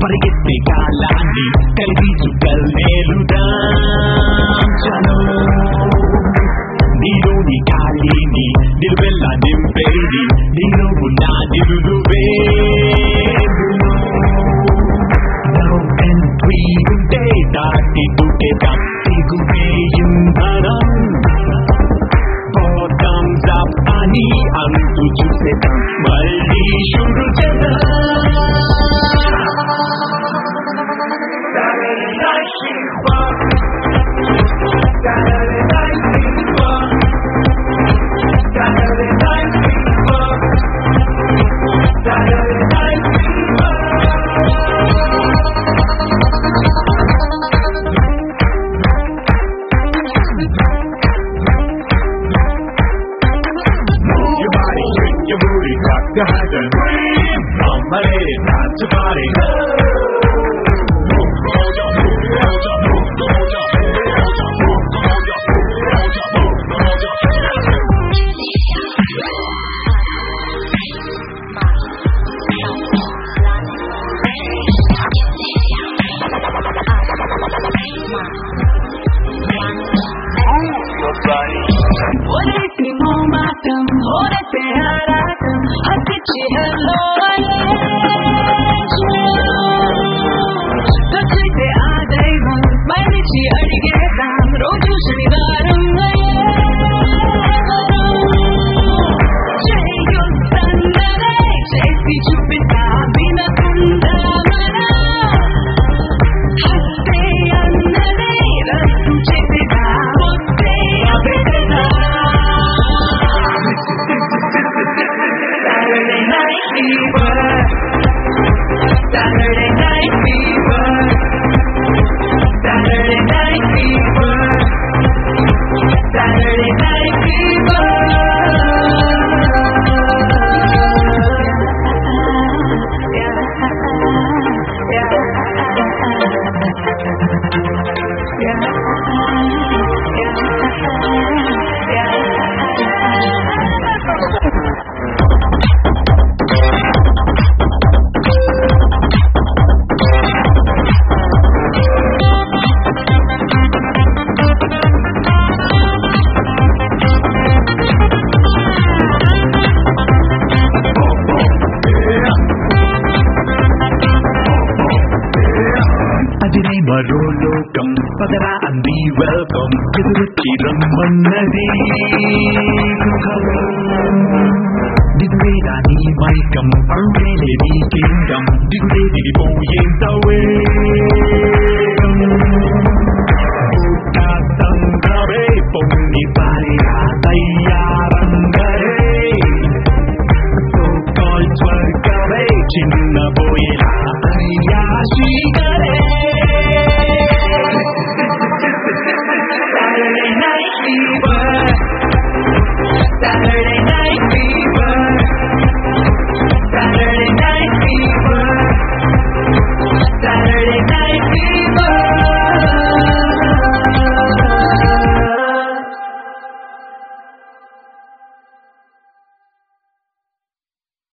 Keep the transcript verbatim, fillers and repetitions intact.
పరిగెత్తే కాలాన్ని కలిసి చుక్కల్నేలుదాం చలో నీలోని గాలిని నిలువెల్లా నింపేది నీలో ఉన్న నిలువే ఉంటే దాటి దుకేదాం సిగువే ఇంధనం బాటమ్స్ అప్ అని అంటూ చూసేదాం మళ్ళీ షురు చేద్దాం You had a dream, mama, not to party. Orete momatam, orete haratam, hatichi hello Tachte aadaivam, mainichi adigedam, roju shanivaram Cheyuttannare, chesi chupita vinakundamana Hatte annade, rattu chesida, motte abededa Saturday night fever, Saturday night fever, Saturday night fever, Saturday night fever. Yeah, yeah, yeah, yeah, yeah. మరో లోకం పదరా అంది welcome ఎదురొచ్చి రమ్మన్నది దిగువేరా నీ మైకం అరుణేలే నీ కింగం దిగులే దిగిపోయేంతవే